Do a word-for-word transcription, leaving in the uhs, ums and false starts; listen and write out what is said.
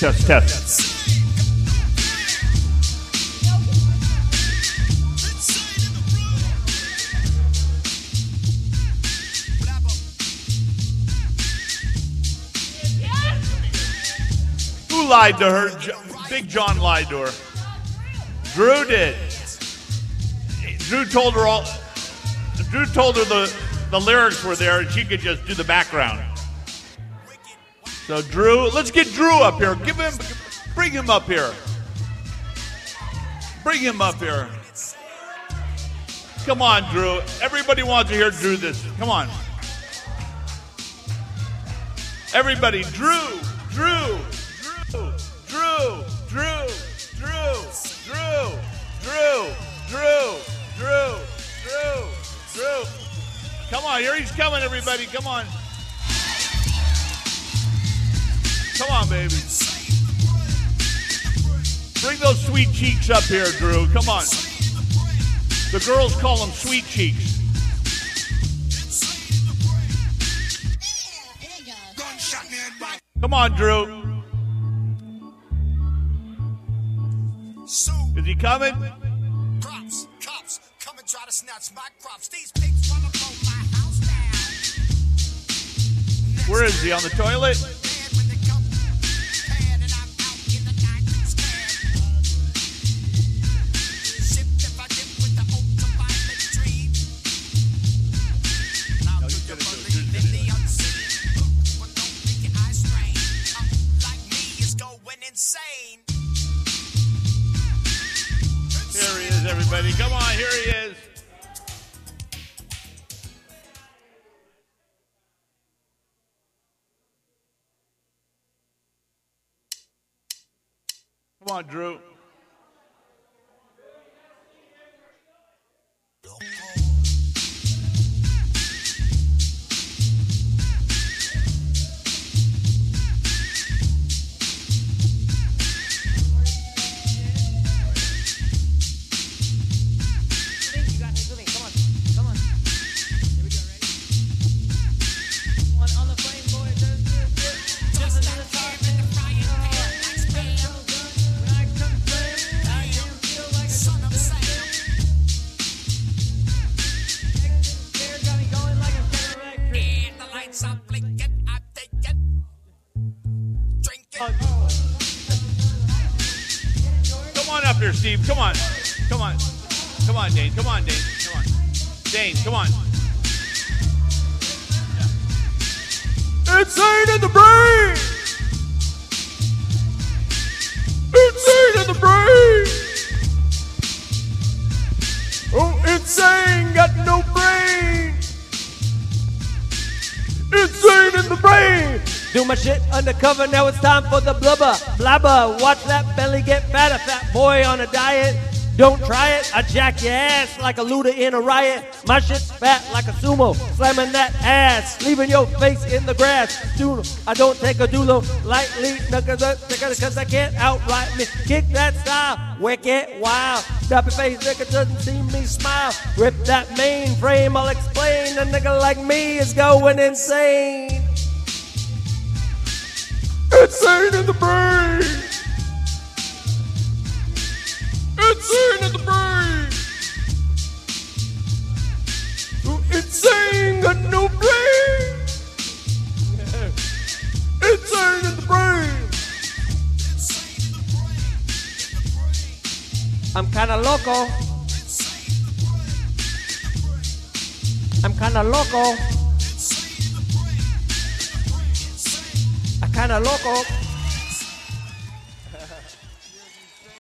test, test. Who lied to her? Big John lied to her. Drew did. Drew told her all. Drew told her the, the lyrics were there and she could just do the background. So Drew, let's get Drew up here. Give him, bring him up here. Bring him up here. Come on, Drew. Everybody wants to hear Drew this. Come on. Everybody, Drew, Drew, Drew, Drew, Drew, Drew, Drew, Drew, Drew, Drew, Drew, Drew. Come on, here he's coming, everybody. Come on. Come on, baby. Bring those sweet cheeks up here, Drew. Come on. The girls call them sweet cheeks. Come on, Drew. Is he coming? Crops, cops, come and try to snatch my crops. These pigs wanna blow my house down. Where is he? On the toilet? Here he is, everybody. Come on, here he is. Come on, Drew. Come on up here, Steve. Come on. Come on. Come on, Dane. Come on, Dane. Come on. Dane, come on. Insane in the brain! Insane in the brain! Oh, insane, got no brain! Insane in the brain! Do my shit undercover, now it's time for the blubber. Blabber, watch that belly get fatter. Fat boy on a diet, don't try it. I jack your ass like a looter in a riot. My shit's fat like a sumo, slamming that ass, leaving your face in the grass. Dude, I don't take a dulo lightly, because I can't outright me. Kick that style, wicked, wild. Stop your face, nigga doesn't see me smile. Rip that mainframe, I'll explain. A nigga like me is going insane. Insane in the brain! Insane in the brain! Insane, got no brain! Insane in the brain! I'm kinda loco. I'm kinda loco. I kinda loco.